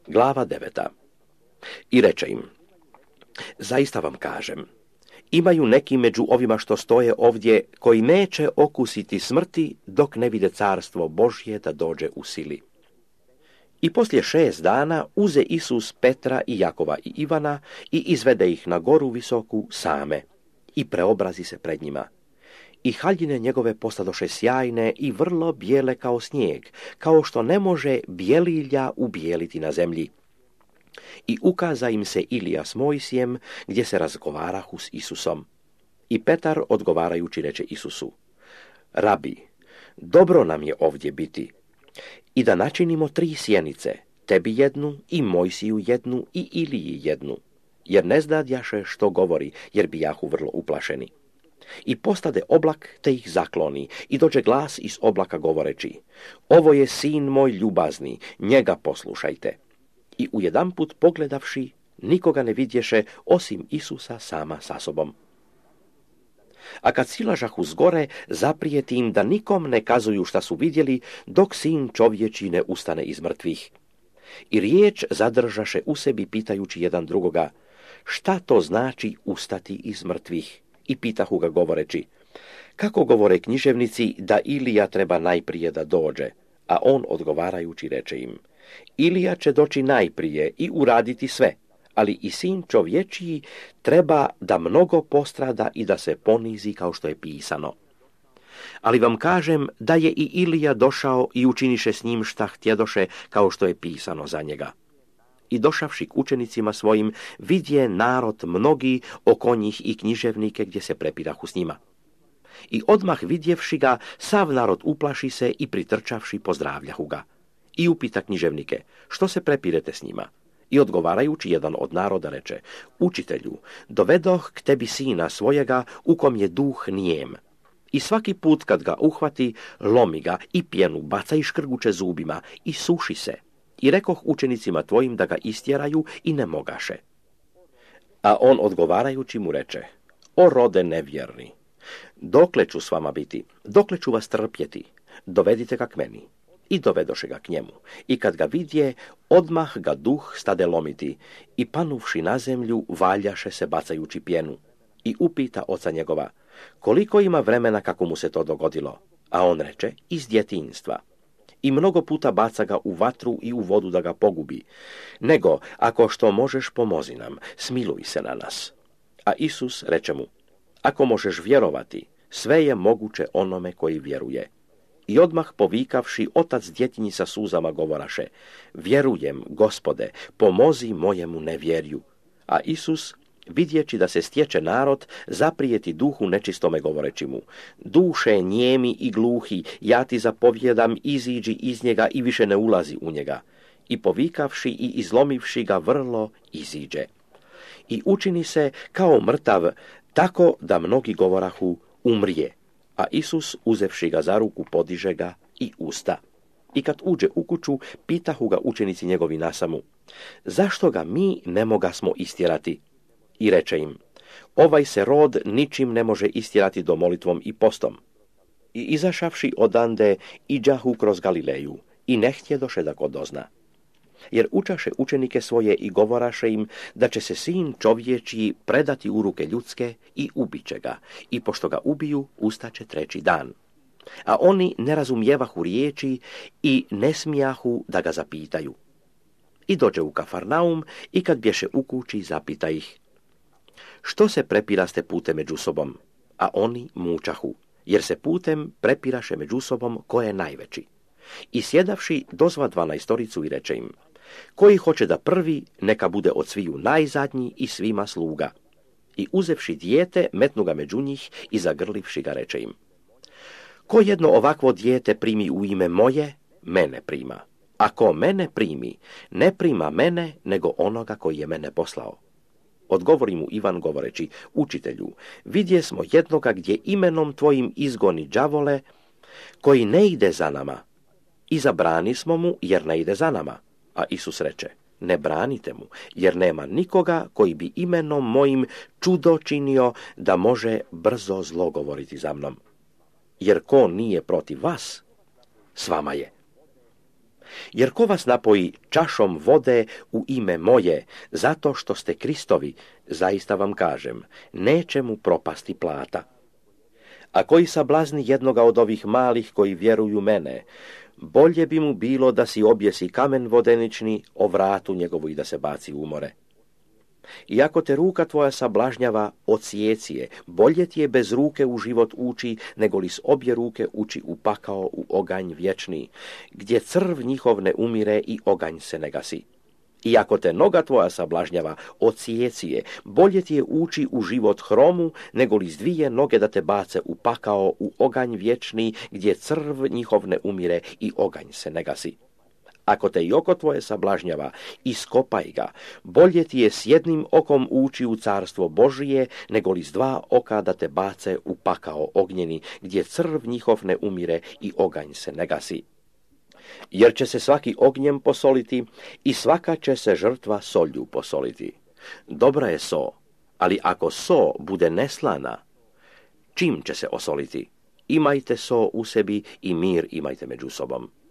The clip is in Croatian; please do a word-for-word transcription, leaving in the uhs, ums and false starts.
Glava deveta. I reče im: zaista vam kažem, imaju neki među ovima što stoje ovdje koji neće okusiti smrti dok ne vide carstvo Božje da dođe u sili. I poslije šest dana uze Isus Petra i Jakova i Ivana i izvede ih na goru visoku same i preobrazi se pred njima. I haljine njegove postadoše sjajne i vrlo bijele kao snijeg, kao što ne može bijelilja ubijeliti na zemlji. I ukaza im se Ilija s Mojsijem, gdje se razgovarahu s Isusom. I Petar odgovarajući reče Isusu: Rabi, dobro nam je ovdje biti. I da načinimo tri sjenice, tebi jednu i Mojsiju jednu i Iliji jednu, jer ne zdadjaše što govori, jer bijahu vrlo uplašeni. I postade oblak, te ih zakloni, i dođe glas iz oblaka govoreći: ovo je sin moj ljubazni, njega poslušajte. I ujedanput pogledavši, nikoga ne vidješe osim Isusa sama sa sobom. A kad silažahu zgore, zaprijeti im da nikom ne kazuju šta su vidjeli, dok sin čovječi ne ustane iz mrtvih. I riječ zadržaše u sebi pitajući jedan drugoga: šta to znači ustati iz mrtvih? I pitahu ga govoreći: kako govore književnici da Ilija treba najprije da dođe? A on odgovarajući reče im: Ilija će doći najprije i uraditi sve, ali i sin čovječiji treba da mnogo postrada i da se ponizi kao što je pisano. Ali vam kažem da je i Ilija došao i učiniše s njim šta htjedoše kao što je pisano za njega. I došavši k učenicima svojim, vidje narod mnogi oko njih i književnike gdje se prepirahu s njima. I odmah vidjevši ga, sav narod uplaši se i pritrčavši pozdravljahu ga. I upita književnike: što se prepirete s njima? I odgovarajući jedan od naroda reče: učitelju, dovedoh k tebi sina svojega u kom je duh nijem. I svaki put kad ga uhvati, lomi ga i pjenu baca i škrguče zubima i suši se. I rekoh učenicima tvojim da ga istjeraju i ne mogaše. A on odgovarajući mu reče: o rode nevjerni, dokle ću s vama biti, dokle ću vas trpjeti, dovedite ga k meni. I dovedoše ga k njemu. I kad ga vidje, odmah ga duh stade lomiti i panuvši na zemlju, valjaše se bacajući pjenu. I upita oca njegova: koliko ima vremena kako mu se to dogodilo? A on reče: iz djetinjstva. I mnogo puta baca ga u vatru i u vodu da ga pogubi. Nego, ako što možeš, pomozi nam, smiluj se na nas. A Isus reče mu: ako možeš vjerovati, sve je moguće onome koji vjeruje. I odmah povikavši, otac djetinji sa suzama govoraše: vjerujem, Gospode, pomozi mojemu nevjerju. A Isus, vidjeći da se stječe narod, zaprijeti duhu nečistome govoreći mu: duše njemi i gluhi, ja ti zapovjedam, iziđi iz njega i više ne ulazi u njega. I povikavši i izlomivši ga vrlo, iziđe. I učini se kao mrtav, tako da mnogi govorahu: umrije. A Isus, uzevši ga za ruku, podiže ga i usta. I kad uđe u kuću, pitahu ga učenici njegovi nasamu: zašto ga mi ne mogasmo istjerati? I reče im: ovaj se rod ničim ne može istjerati do molitvom i postom. I izašavši odande, iđahu kroz Galileju i ne htjedoše da ko dozna. Jer učaše učenike svoje i govoraše im da će se sin čovječiji predati u ruke ljudske i ubiće ga, i pošto ga ubiju, ustaće treći dan. A oni ne razumjevahu riječi i ne smijahu da ga zapitaju. I dođe u Kafarnaum i kad bješe u kući, zapita ih: što se prepiraste putem među sobom? A oni mučahu, jer se putem prepiraše među sobom ko je najveći. I sjedavši, dozva dvanaestoricu i reče im: koji hoće da prvi, neka bude od sviju najzadnji i svima sluga. I uzevši dijete, metnu ga među njih i zagrlivši ga reče im: ko jedno ovakvo dijete primi u ime moje, mene prima. A ko mene primi, ne prima mene, nego onoga koji je mene poslao. Odgovori mu Ivan govoreći: učitelju, vidje smo jednoga gdje imenom tvojim izgoni đavole, koji ne ide za nama. I zabrani smo mu, jer ne ide za nama. A Isus reče: ne branite mu, jer nema nikoga koji bi imenom mojim čudo činio da može brzo zlo govoriti za mnom. Jer ko nije protiv vas, s vama je. Jer ko vas napoji čašom vode u ime moje, zato što ste Kristovi, zaista vam kažem, neće mu propasti plata. A koji sablazni jednoga od ovih malih koji vjeruju mene, bolje bi mu bilo da si objesi kamen vodenični o vratu njegovu i da se baci u more. I ako te ruka tvoja sablažnjava, odsjeci je, bolje ti je bez ruke u život ući, nego li s obje ruke ući u pakao u oganj vječni, gdje crv njihov ne umire i oganj se ne gasi. I ako te noga tvoja sablažnjava, odsjeci je, bolje ti je ući u život hromu, nego li s dvije noge da te bace u pakao u oganj vječni, gdje crv njihov ne umire i oganj se ne gasi. Ako te i oko tvoje sablažnjava, iskopaj ga, bolje ti je s jednim okom ući u carstvo Božije, nego li s dva oka da te bace u pakao ognjeni, gdje crv njihov ne umire i oganj se ne gasi. Jer će se svaki ognjem posoliti i svaka će se žrtva solju posoliti. Dobra je so, ali ako so bude neslana, čim će se osoliti? Imajte so u sebi i mir imajte među sobom.